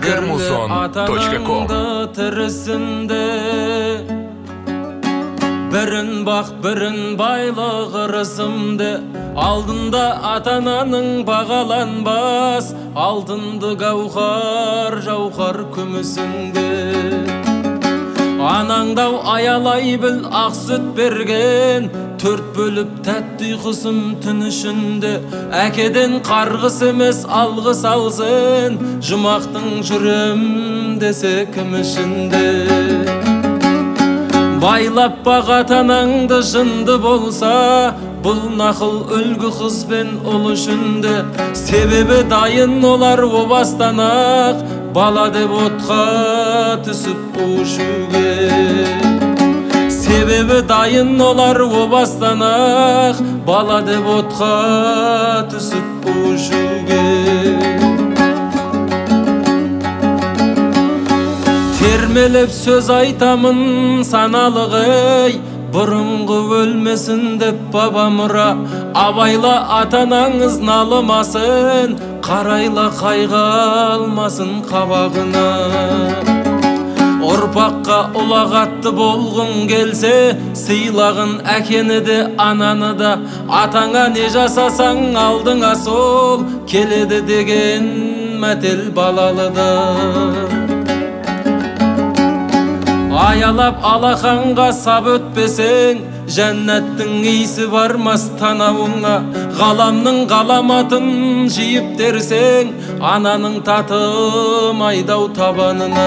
Termuzon.com Тірісінде бірін бақ, бірін байлық ырысымды алдында ата-ананың бағаланбас алтынды гауһар жауһар күмісіңді анаңдау аялай біл ақ сүт берген төрт бөліп тәтті ұйқысын түн ішінде әкеден қарғыс емес алғыс алсын жұмақтың жүрем десе кім ішінде байлап бақ ата-анаңды жынды болса бұл нақыл үлгі қыз бен ұл үшінде себебі дайын олар о бастан-ақ бала деп отқа түсіп ұшуге себебі дайын олар о бастан-ақ бала деп отқа түсіп ұшуге термелеп сөз айтамын саналығы бұрынғы өлмесін деп баба мұра абайла ата-анаңыз налымасын қарайла қайға алмасын қабағына ұрпаққа ұлағатты болғың келсе сыйлағын әкені де ананы да атаңа не жасасаң алдыңа сол келеді деген мәтел балалыда аялап алақанға сап өтпесең жәннаттың иісі бармас танауыңа ғаламның ғаламатын жиып терсең ананың татым айдау табанына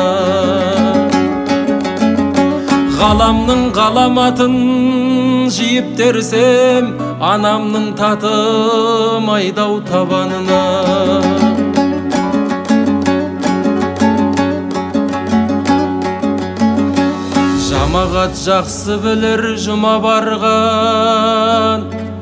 ғаламның ғаламатын жиып терсем анамның татым айдау табанына жамағат жақсы білір жұма барған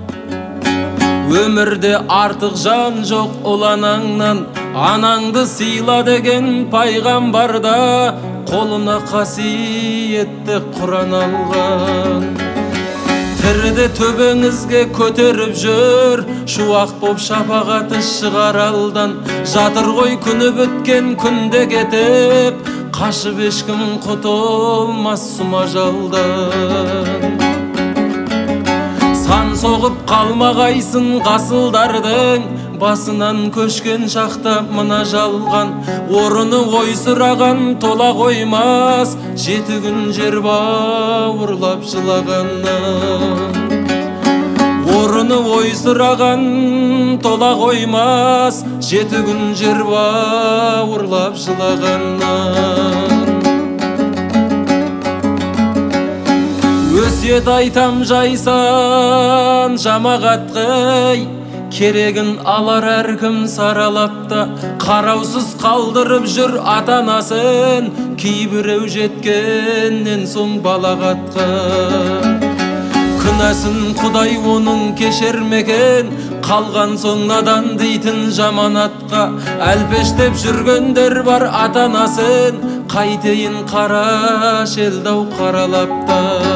өмірде артық жан жоқ ұл анаңнан анаңды сыйла деген пайғамбарда қолына қасиетті құран алған тіріде төбеңізге көтеріп жүр шуақ боп шапағаты шығар алдан жатыр ғой күні біткен күнде кетіп қашып ешкім құтылмас сұма жалдан сан соғып қалмағайсын ғасылдардың басынан көшкен шақта мына жалған орыны ойсыраған тола қоймас жеті күн жер бауырлап жылағаннан орыны ойсыраған тола қоймас жеті күн жер бауырлап жылағаннан өсиет айтам жайсан жамағатқай керегін алар әркім саралапта қараусыз қалдырып жүр ата-анасын кейбіреу жеткеннен соң балағатқа күнәсін құдай оның кешермеген қалған соң надан дейтін жаманатқа әлпештеп жүргендер бар ата-анасын қайтейін қара шелдау қаралапта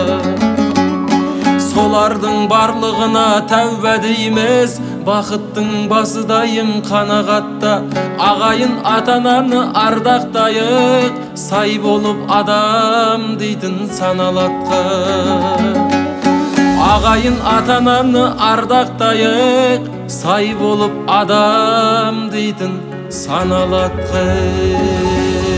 солардың барлығына тәуба дейміз бақыттың басы дайым қанағатта ағайын ата-ананы ардақтайық сай болып адам дейтін саналатқа ағайын ата-ананы ардақтайық сай болып адам дейтін саналатқа